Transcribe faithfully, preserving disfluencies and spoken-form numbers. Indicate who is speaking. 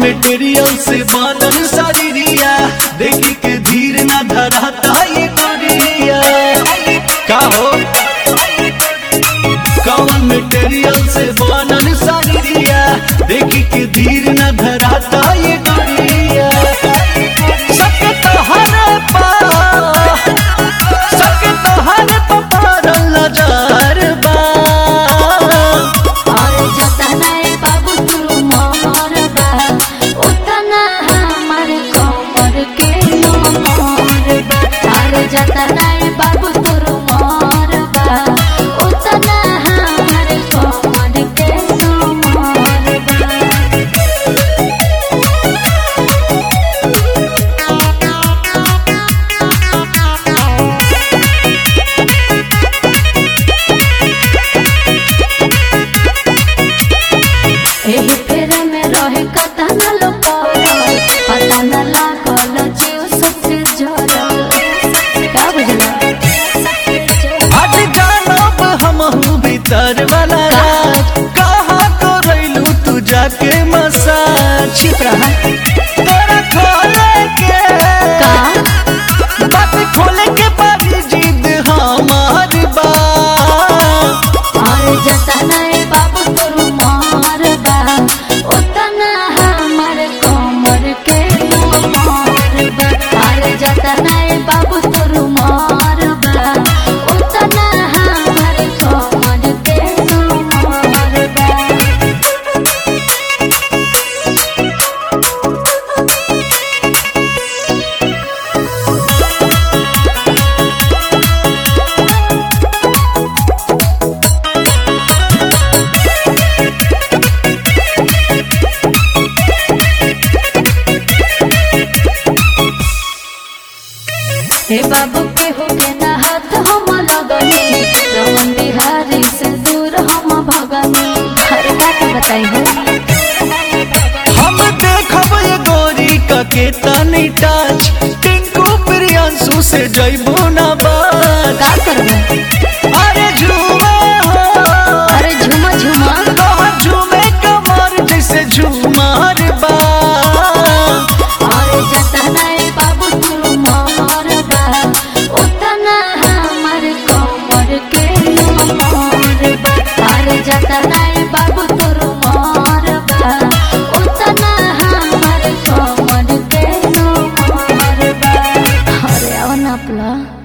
Speaker 1: Material से बनल शरीरिया देखी के धीर न धराता ये गोरिया का हो कौन मेटेरियल से बनल शरीरिया देखी के धीर न धराता ये गोरिया सके तोहरे पा सके तोहरे पा पारल नजर बा
Speaker 2: और जतना बाबू तू मोर बा उतना हमार कमर के मोर बा और जतना बाबू तू मोर बा उतना हमार कमर के मोर बा। एही फेर में रहे कता न लोपरल पता न लागल जीव सत्य जरल का बुझला
Speaker 1: आज जानब हमहू भीतर वाला राज कहाँ को रैलू तू जाके मसाज
Speaker 2: छिप रहा
Speaker 1: तोरा खोले के
Speaker 2: का
Speaker 1: बात खोले के बारी जिद हमारी बा
Speaker 2: और जतना बाबू तोर मार बा उतना हमार कमर के मोर बा और जतना बाबू तोर मार बा उतना हमार कमर के मोर बा। हे बाबू के हो के ना हाथ हम लगनी रमन बिहारी से दूर हम भगनी हर बात बताई हो
Speaker 1: हम देखब ये गोरी का के तनी टच टिंकू प्रियांशु से जइबो ना बात
Speaker 2: का करबे
Speaker 1: अरे झूमे हो
Speaker 2: अरे झुमा झुमा
Speaker 1: तोहर झूमे कमर जैसे झूमर बा
Speaker 2: और जतना बाबू तू मोर बा उतना हमार कमर के मोर बा और जतना बाबू तू मोर बा उतना हमार कमर के मोर बा। अरे आओ ना अपना